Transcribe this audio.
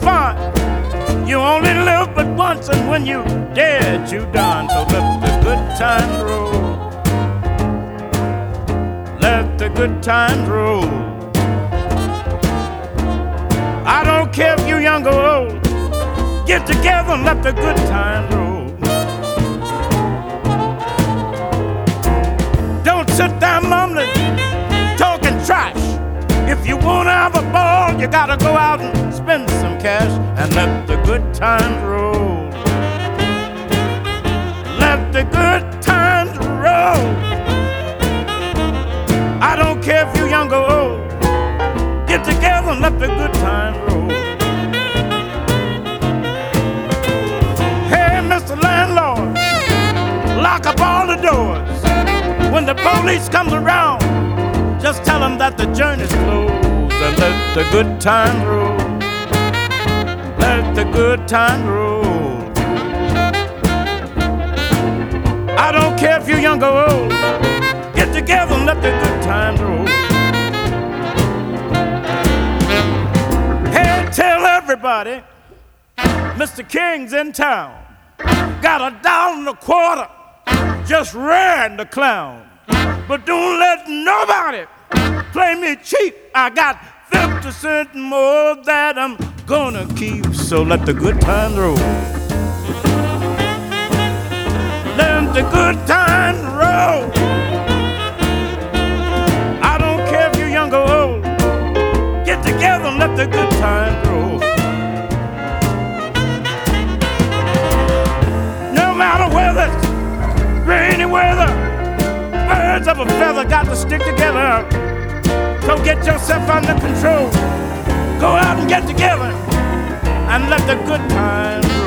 fun. You only live but once, and when you dead, you done. So let the good times roll. Let the good times roll. I don't care if you're young or old. Get together and let the good times roll. Don't sit down mumbling, talking trash. If you wanna have a ball, you gotta go out and spend some cash and let the good times roll. Let the good times roll. I don't care if you're young or old. Get together and let the good times roll. Hey, Mr. Landlord, lock up all the doors. When the police comes around, just tell them that the journey's closed and let the good times roll. Let the good times roll. I don't care if you're young or old. Get together and let the good times roll. Hey, tell everybody Mr. King's in town. Got $1.25, just ran the clown. But don't let nobody play me cheap. I got 50 cents more that I'm gonna keep. So let the good times roll. Let the good times roll. I don't care if you're young or old. Get together and let the good times roll. No matter whether it's rainy weather, birds of a feather got to stick together. So get yourself under control. Go out and get together and let the good times